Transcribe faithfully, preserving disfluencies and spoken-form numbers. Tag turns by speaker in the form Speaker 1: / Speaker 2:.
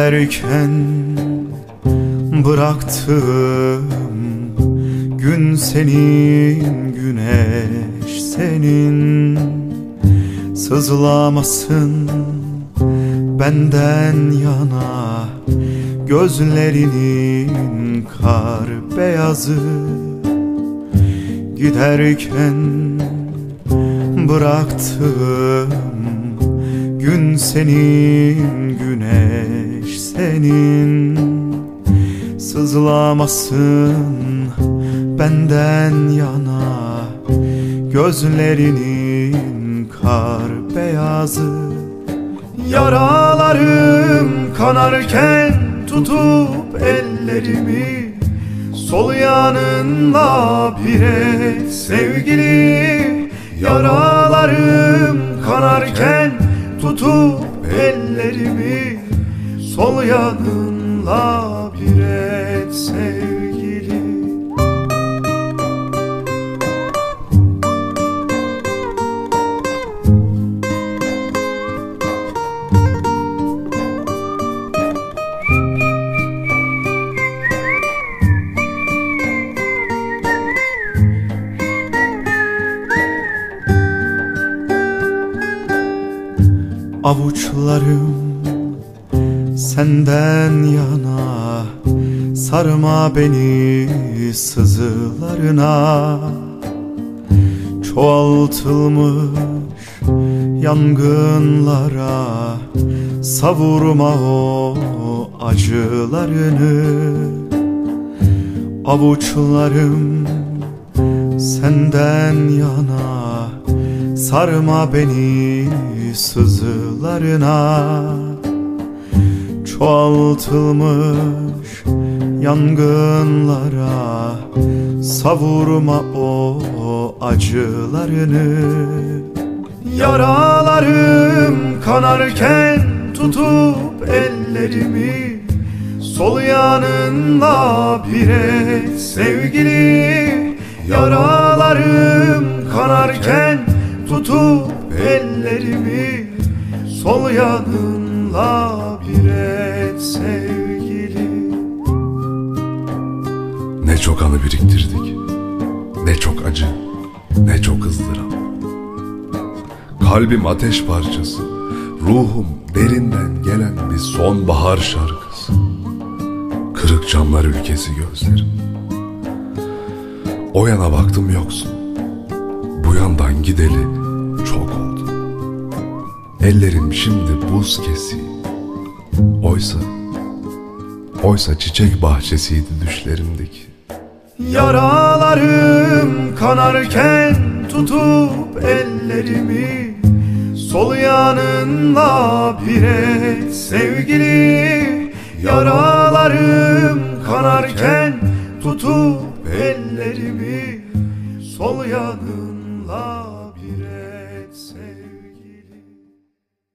Speaker 1: Giderken bıraktığım gün senin, güneş senin. Sızlamasın benden yana gözlerinin kar beyazı. Giderken bıraktığım gün senin, güneş senin. Sızlamasın benden yana gözlerinin kar beyazı. Yaralarım kanarken tutup ellerimi, sol yanında bir et sevgili. Yaralarım kanarken tutup ellerimi, sol yanında bir et sevgili. Avuçlarım senden yana, sarma beni sızılarına. Çoğaltılmış yangınlara savurma o acılarını. Avuçlarım senden yana, sarma beni sızılarına. Çoğaltılmış yangınlara savurma o acılarını. Yaralarım kanarken tutup ellerimi, sol yanında bir et sevgili. Yaralarım kanarken tutup ellerimi, sol yanında bir et sevgili.
Speaker 2: Ne çok anı biriktirdik, ne çok acı, ne çok ızdırap. Kalbim ateş parçası, ruhum derinden gelen bir sonbahar şarkısı. Kırık camlar ülkesi gözlerim. O yana baktım yoksun, bu yandan gideli çok oldu. Ellerim şimdi buz kesiği, oysa Oysa çiçek bahçesiydi düşlerimdeki.
Speaker 1: Yaralarım kanarken tutup ellerimi, sol yanında bir et sevgili. Yaralarım kanarken tutup ellerimi, sol yanında